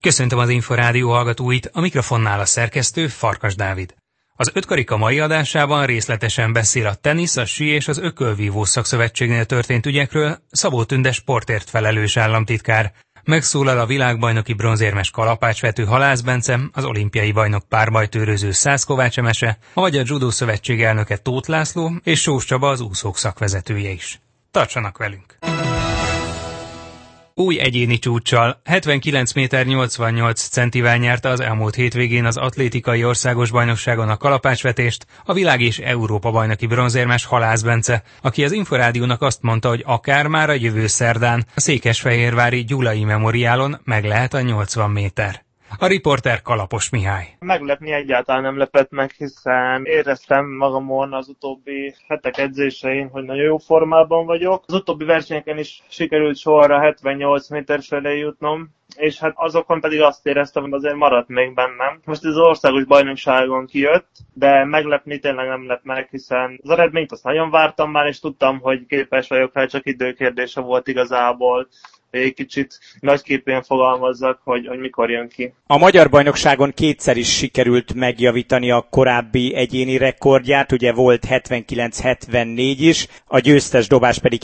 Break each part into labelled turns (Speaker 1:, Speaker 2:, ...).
Speaker 1: Köszöntöm az Inforádió hallgatóit, a mikrofonnál a szerkesztő Farkas Dávid. Az Ötkarika mai adásában részletesen beszél a tenisz, a sí és az ökölvívó szakszövetségnél történt ügyekről Szabó Tünde sportért felelős államtitkár. Megszólal a világbajnoki bronzérmes kalapácsvető Halász Bence, az olimpiai bajnok párbajtőröző Szász Kovács Emese, a Magyar Judo Szövetség elnöke Tóth László és Sós Csaba, az úszók szakvezetője is. Tartsanak velünk! Új egyéni csúccsal 79 méter 88 centivel nyerte az elmúlt hétvégén az atlétikai országos bajnokságon a kalapácsvetést a világ és Európa bajnoki bronzérmes Halász Bence, aki az Inforádiónak azt mondta, hogy akár már a jövő szerdán a székesfehérvári Gyulai Memoriálon meg lehet a 80 méter. A riporter Kalapos Mihály.
Speaker 2: Meglepni egyáltalán nem lepett meg, hiszen éreztem magamon az utóbbi hetek edzésein, hogy nagyon jó formában vagyok. Az utóbbi versenyeken is sikerült sorra 78 méter felé jutnom, és hát azokon pedig azt éreztem, hogy azért maradt még bennem. Most az országos bajnokságon kijött, de meglepni tényleg nem lett meg, hiszen az eredményt azt nagyon vártam már, és tudtam, hogy képes vagyok rá, csak időkérdése volt igazából. Egy kicsit nagyképűen fogalmazzak, hogy mikor jön ki.
Speaker 3: A magyar bajnokságon kétszer is sikerült megjavítani a korábbi egyéni rekordját, ugye volt 79-74 is, a győztes dobás pedig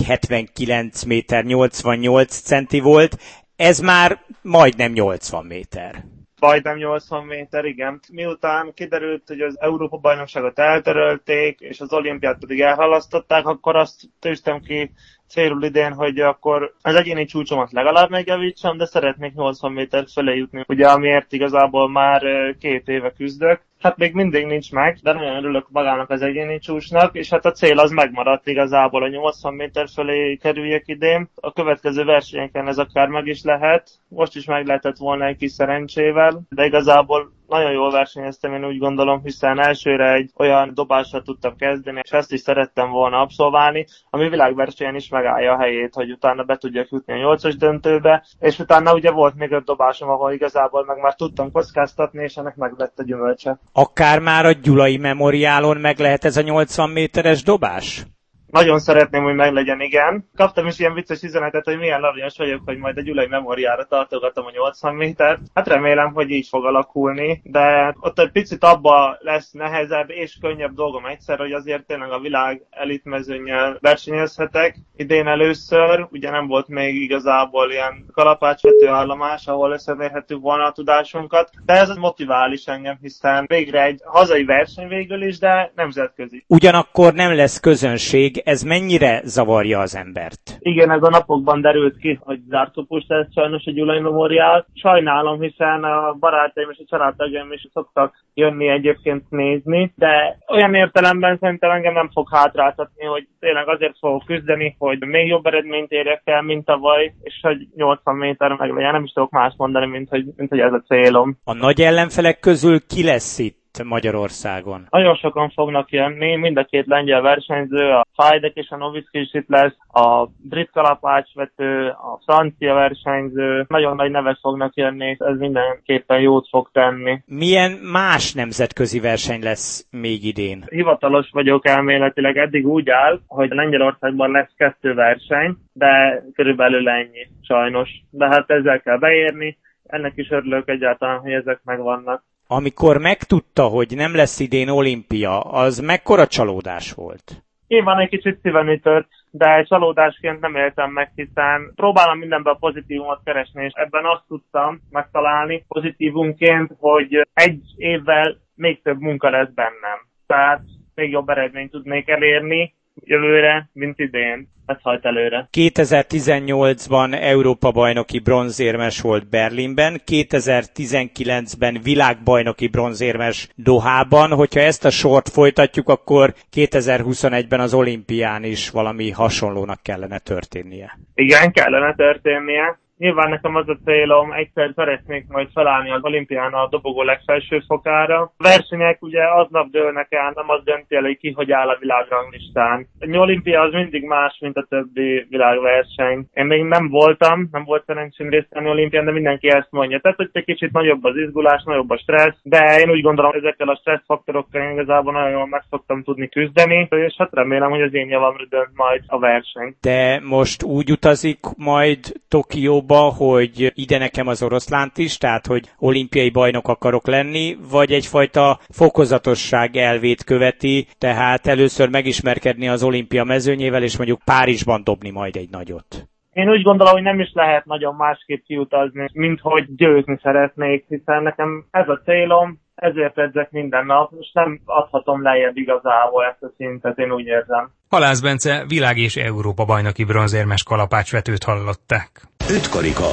Speaker 3: 79 méter 88 centi volt, ez már majdnem 80 méter.
Speaker 2: Majdnem 80 méter, igen. Miután kiderült, hogy az Európa-bajnokságot eltörölték, és az olimpiát pedig elhalasztották, akkor azt tűztem ki célul idén, hogy akkor az egyéni csúcsomat legalább megjavítsam, de szeretnék 80 méter fölé jutni, ugye amiért igazából már 2 éve küzdök. Hát még mindig nincs meg, de nagyon örülök magának az egyéni csúcsnak, és hát a cél az megmaradt igazából, a 80 méter fölé kerüljek idén. A következő versenyeken ez akár meg is lehet, most is meg lehetett volna egy kis szerencsével, de igazából nagyon jól versenyeztem, én úgy gondolom, hiszen elsőre egy olyan dobással tudtam kezdeni, és ezt is szerettem volna abszolválni, ami világversenyen is megállja a helyét, hogy utána be tudjak jutni a 8-as döntőbe, és utána ugye volt még 5 dobásom, ahol igazából meg már tudtam kockáztatni, és ennek meg lett a gyümölcse.
Speaker 3: Akár már a Gyulai Memoriálon meg lehet ez a 80 méteres dobás?
Speaker 2: Nagyon szeretném, hogy meglegyen, igen. Kaptam is ilyen vicces üzenetet, hogy milyen aranyos vagyok, hogy majd a Gyulai Memoriálra tartogatom a 80 métert. Hát remélem, hogy így fog alakulni, de ott egy picit abba lesz nehezebb és könnyebb dolgom egyszer, hogy azért tényleg a világ elitmezőnnyel versenyezhetek. Idén először, ugye nem volt még igazából ilyen kalapácsvető állomás, ahol összemérhető volna a tudásunkat, de ez motivál is engem, hiszen végre egy hazai verseny végül is, de nemzetközi.
Speaker 3: Ugyanakkor nem lesz közönség. Ez mennyire zavarja az embert?
Speaker 2: Igen, ez a napokban derült ki, hogy zártopus lesz sajnos a Gyulai Memoriál. Sajnálom, hiszen a barátaim és a családtagjaim is szoktak jönni egyébként nézni, de olyan értelemben szerintem engem nem fog hátráltatni, hogy tényleg azért fogok küzdeni, hogy még jobb eredményt érjek el, mint tavaly, és hogy 80 méter meg legyen. Nem is tudok más mondani, mint hogy ez a célom.
Speaker 3: A nagy ellenfelek közül ki lesz itt Magyarországon?
Speaker 2: Nagyon sokan fognak jönni, mind a 2 lengyel versenyző, a Fajdek és a Novicki is itt lesz, a brit kalapácsvető, a francia versenyző, nagyon nagy nevek fognak jönni, ez mindenképpen jót fog tenni.
Speaker 3: Milyen más nemzetközi verseny lesz még idén?
Speaker 2: Hivatalos vagyok elméletileg, eddig úgy áll, hogy Lengyelországban lesz 2 verseny, de körülbelül ennyi, sajnos. De hát ezzel kell beérni, ennek is örülök egyáltalán, hogy ezek megvannak.
Speaker 3: Amikor megtudta, hogy nem lesz idén olimpia, az mekkora csalódás volt?
Speaker 2: Nyilván egy kicsit szíven ütött, de csalódásként nem éltem meg, hiszen próbálom mindenben a pozitívumot keresni, és ebben azt tudtam megtalálni pozitívumként, hogy egy évvel még több munka lesz bennem. Tehát még jobb eredményt tudnék elérni jövőre, mint idén. Ez hajt előre.
Speaker 3: 2018-ban Európa-bajnoki bronzérmes volt Berlinben, 2019-ben világbajnoki bronzérmes Dohában. Hogyha ezt a sort folytatjuk, akkor 2021-ben az olimpián is valami hasonlónak kellene történnie.
Speaker 2: Igen, kellene történnie. Nyilván nekem az a célom, egyszer szeretnék majd felállni az olimpián a dobogó legfelső fokára. A versenyek ugye aznap dőlnek el, nem az dönti el, hogy ki hogy áll a világranglistán. Egy olimpia az mindig más, mint a többi világverseny. Én még nem volt szerencsém részt venni olimpián, de mindenki ezt mondja. Tehát, hogy egy kicsit nagyobb az izgulás, nagyobb a stressz, de én úgy gondolom, hogy ezekkel a stresszfaktorokkal igazából nagyon jól meg szoktam tudni küzdeni, és hát remélem, hogy az én javamra dönt majd a verseny.
Speaker 3: De most úgy utazik majd Tokióba, abba, hogy ide nekem az oroszlánt is, tehát hogy olimpiai bajnok akarok lenni, vagy egyfajta fokozatosság elvét követi, tehát először megismerkedni az olimpia mezőnyével, és mondjuk Párizsban dobni majd egy nagyot?
Speaker 2: Én úgy gondolom, hogy nem is lehet nagyon másképp kiutazni, mint hogy győzni szeretnék, hiszen nekem ez a célom, ezért edzek minden nap, és nem adhatom lejjebb igazából ezt a szintet, én úgy érzem.
Speaker 1: Halász Bence világ- és Európa-bajnoki bronzérmes kalapácsvetőt hallották.
Speaker 4: Ötkarika.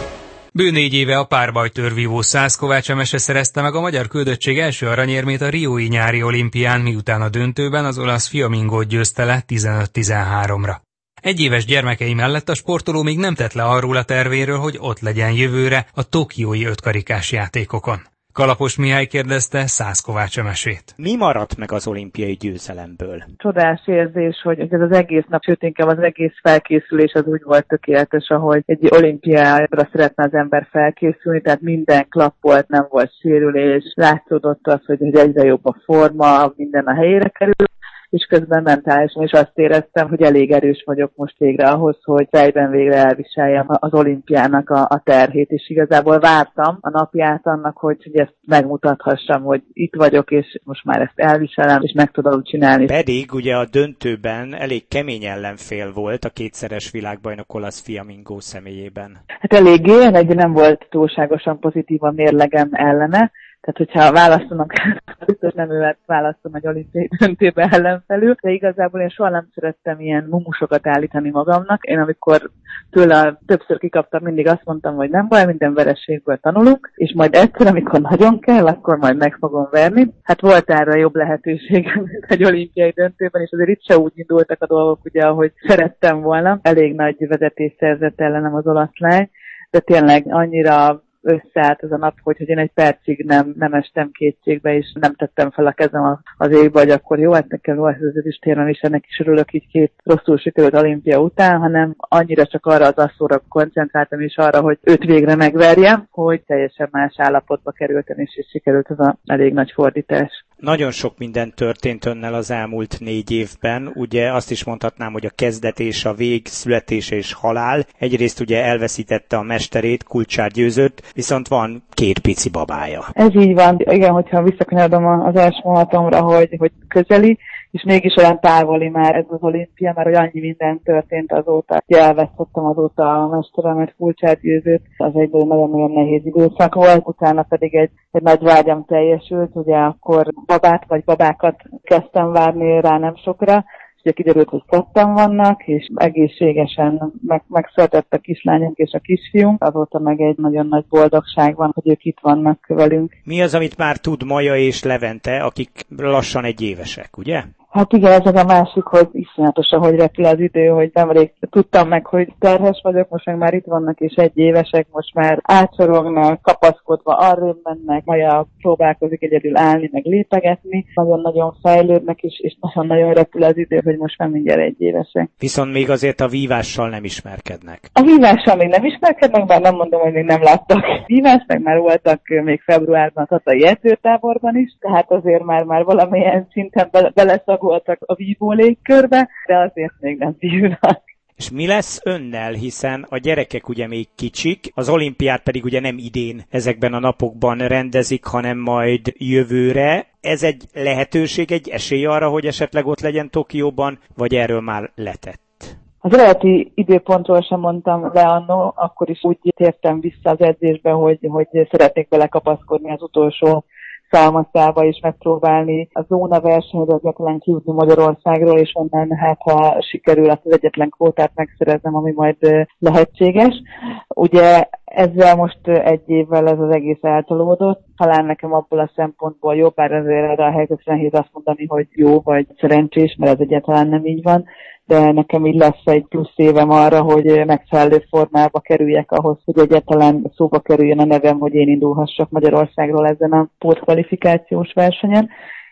Speaker 1: Bő 4 éve a párbajtőrvívó Szász Kovács Emese szerezte meg a magyar küldöttség első aranyérmét a riói nyári olimpián, miután a döntőben az olasz Fiamingót győzte le 15-13-ra. Egyéves gyermekei mellett a sportoló még nem tett le arról a tervéről, hogy ott legyen jövőre a tokiói ötkarikás játékokon. Kalapos Mihály kérdezte Szász Kovács Emesét.
Speaker 3: Mi maradt meg az olimpiai győzelemből?
Speaker 5: Csodás érzés, hogy ez az egész nap, sőt inkább az egész felkészülés az úgy volt tökéletes, ahogy egy olimpiára szeretne az ember felkészülni, tehát minden klappolt, nem volt sérülés, látszódott az, hogy egyre jobb a forma, minden a helyére kerül, és közben mentálisan is azt éreztem, hogy elég erős vagyok most végre ahhoz, hogy fejben végre elviseljem az olimpiának a terhét, és igazából vártam a napját annak, hogy ezt megmutathassam, hogy itt vagyok, és most már ezt elviselem, és meg tudom csinálni.
Speaker 3: Pedig ugye a döntőben elég kemény ellenfél volt a kétszeres világbajnok olasz Fiamingó személyében.
Speaker 5: Hát eléggé, nem volt túlságosan pozitív a mérlegem ellene. Tehát, hogyha választanak, biztos nem őt választom egy olimpiai döntőbe ellenfelül, de igazából én soha nem szerettem ilyen mumusokat állítani magamnak. Én amikor tőle többször kikaptam, mindig azt mondtam, hogy nem baj, minden vereségből tanulunk, és majd egyszer, amikor nagyon kell, akkor majd meg fogom verni. Hát volt erre jobb lehetőség, mint egy olimpiai döntőben, és azért itt se úgy indultak a dolgok, ugye, ahogy szerettem volna. Elég nagy vezetés szerzett ellenem az olasz lány, de tényleg annyira összeállt ez a nap, hogy én egy percig nem estem kétségbe, és nem tettem fel a kezem az égbe, hogy akkor jó, hát nekem jó, ez is tényleg, és ennek is örülök így 2 rosszul sikerült olimpia után, hanem annyira csak arra az asszóra koncentráltam, és arra, hogy őt végre megverjem, hogy teljesen más állapotba kerültem, és sikerült ez a elég nagy fordítás.
Speaker 3: Nagyon sok minden történt önnel az elmúlt 4 évben. Ugye azt is mondhatnám, hogy a kezdet és a vég, születése és halál. Egyrészt ugye elveszítette a mesterét, Kulcsár Győzőt, viszont van 2 pici babája. Ez
Speaker 5: így van. Igen, hogyha visszakanyarodom az első mondatomra, hogy közeli, és mégis olyan távoli már ez az olimpia, mert hogy annyi minden történt azóta. Elvesztettem azóta a mesteremet, Kulcsár Győzőt, az egy nagyon-nagyon nehéz időszak volt, utána pedig egy nagy vágyam teljesült, ugye akkor babát vagy babákat kezdtem várni rá nem sokra, és ugye kiderült, hogy 2 vannak, és egészségesen megszületett a kislányunk és a kisfiunk, azóta meg egy nagyon nagy boldogság van, hogy ők itt vannak velünk.
Speaker 3: Mi az, amit már tud Maja és Levente, akik lassan 1 évesek, ugye?
Speaker 5: Hát igen, ez a másik, hogy iszonyatosan, hogy repül az idő, hogy nemrég tudtam meg, hogy terhes vagyok, most meg már itt vannak, és 1 évesek, most már átsorognak, kapaszkodva arrébb mennek, Maja próbálkozik egyedül állni, meg lépegetni, nagyon-nagyon fejlődnek, és nagyon-nagyon repül az idő, hogy most már mindjárt 1 évesek.
Speaker 3: Viszont még azért a vívással nem ismerkednek.
Speaker 5: A vívással még nem ismerkednek, bár nem mondom, hogy még nem láttak vívást, meg már voltak még februárban a tatai edzőtáborban is, tehát azért már valamilyen szinten beleszagoltak a vívó légkörbe, de azért még nem vívnak.
Speaker 3: És mi lesz önnel, hiszen a gyerekek ugye még kicsik, az olimpiát pedig ugye nem idén ezekben a napokban rendezik, hanem majd jövőre. Ez egy lehetőség, egy esély arra, hogy esetleg ott legyen Tokióban, vagy erről már letett?
Speaker 5: Az eredeti időpontról sem mondtam le annó, akkor is úgy tértem vissza az edzésbe, hogy szeretnék belekapaszkodni az utolsó szalmaszába és megpróbálni a zóna versenyre egyetlen kijutni Magyarországról, és onnan hát ha sikerül az egyetlen kvótát megszereznem, ami majd lehetséges. Ugye ezzel most 1 évvel ez az egész eltolódott. Talán nekem abból a szempontból jobb, bár azért a helyzetre nehéz azt mondani, hogy jó vagy szerencsés, mert ez egyáltalán nem így van, de nekem így lesz egy plusz évem arra, hogy megfelelő formába kerüljek ahhoz, hogy egyáltalán szóba kerüljön a nevem, hogy én indulhassak Magyarországról ezen a pótkvalifikációs versenyen.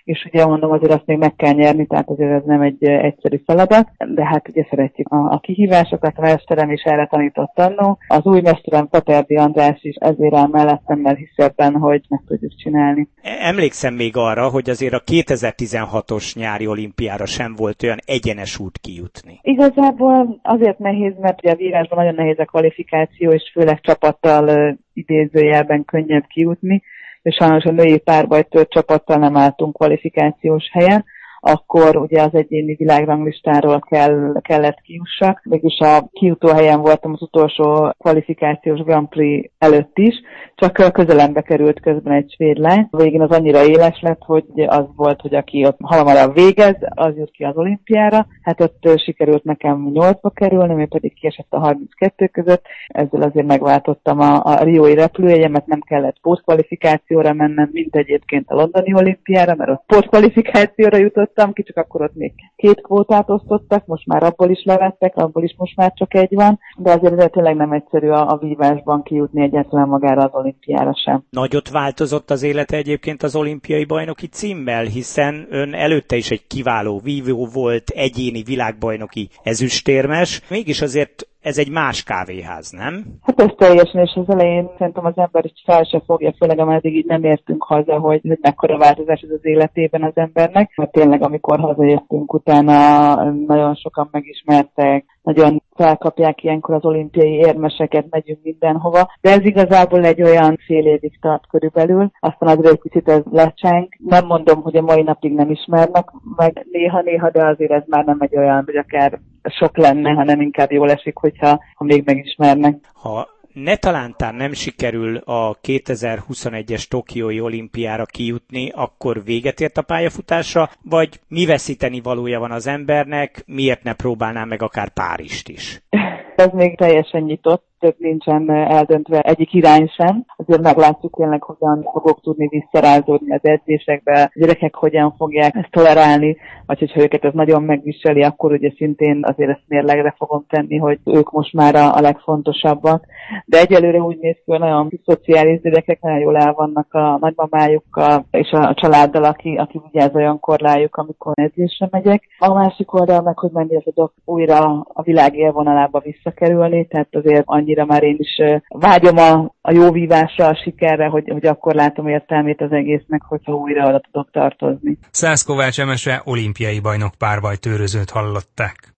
Speaker 5: és ugye mondom, azért azt még meg kell nyerni, tehát azért ez nem egy egyszerű feladat, de hát ugye szeretjük a kihívásokat, a mesterem is erre tanított annó. Az új mesterem Paterdi András is ezért áll mellettem, mert hisz ebben, hogy meg tudjuk csinálni.
Speaker 3: Emlékszem még arra, hogy azért a 2016-os nyári olimpiára sem volt olyan egyenes út kijutni.
Speaker 5: Igazából azért nehéz, mert ugye a vírásban nagyon nehéz a kvalifikáció, és főleg csapattal idézőjelben könnyebb kijutni, és sajnos a női párbajtőr csapattal nem álltunk kvalifikációs helyen, akkor ugye az egyéni világranglistáról kellett kijussak. Mégis a kijutó helyen voltam az utolsó kvalifikációs Grand Prix előtt is, csak közelembe került közben egy svéd lány. Végén az annyira éles lett, hogy az volt, hogy aki ott hamarabb végez, az jut ki az olimpiára. Hát ott sikerült nekem 8-ba kerülni, mert pedig kiesett a 32 között. Ezzel azért megváltottam a riói repülőjegyemet, nem kellett pótkvalifikációra mennem, mint egyébként a londoni olimpiára, mert ott pótkvalifikációra jutott ki, csak akkor ott még 2 kvótát osztottak, most már abból is levettek, abból is most már csak 1 van, de azért tényleg nem egyszerű a vívásban kijutni egyáltalán magára az olimpiára sem.
Speaker 3: Nagyot változott az élete egyébként az olimpiai bajnoki címmel, hiszen ön előtte is egy kiváló vívó volt, egyéni világbajnoki ezüstérmes, mégis azért ez egy más kávéház, nem?
Speaker 5: Hát ez teljesen, és az elején szerintem az ember is fel se fogja, főleg ameddig így nem értünk haza, hogy mekkora változás ez az életében az embernek. Mert tényleg, amikor hazajöttünk utána, nagyon sokan megismertek, nagyon felkapják ilyenkor az olimpiai érmeseket, megyünk mindenhova. De ez igazából egy olyan fél évig tart körülbelül, aztán azért egy kicsit ez lecseng. Nem mondom, hogy a mai napig nem ismernek meg néha-néha, de azért ez már nem egy olyan, hogy akár sok lenne, hanem inkább jól esik, hogyha még megismernek.
Speaker 3: Ha netalántán nem sikerül a 2021-es Tokiói olimpiára kijutni, akkor véget ért a pályafutása, vagy mi veszíteni valója van az embernek, miért ne próbálná meg akár Párizst is?
Speaker 5: Ez még teljesen nyitott, több nincsen eldöntve egyik irány sem. Azért meglátjuk tényleg, hogyan fogok tudni visszarázódni az edzésekbe, a gyerekek hogyan fogják ezt tolerálni, vagy hogyha őket ez nagyon megviseli, akkor ugye szintén azért ezt mérlegre fogom tenni, hogy ők most már a legfontosabbak. De egyelőre úgy néz ki, hogy nagyon szociális gyerekek nagyon jól el vannak a nagymamájukkal, és a családdal, aki vigyáz olyankor rájuk, amikor edzésre megyek. A másik oldal meg, hogy mennyire tudok újra a világ élvonalába visszakerülni, tehát azért annyira már én is vágyom a jó vívásra, a sikerre, hogy akkor látom értelmét az egésznek, hogyha újra oda tudok tartozni.
Speaker 1: Szász Kovács Emese olimpiai bajnok párbajtőrözőt hallották.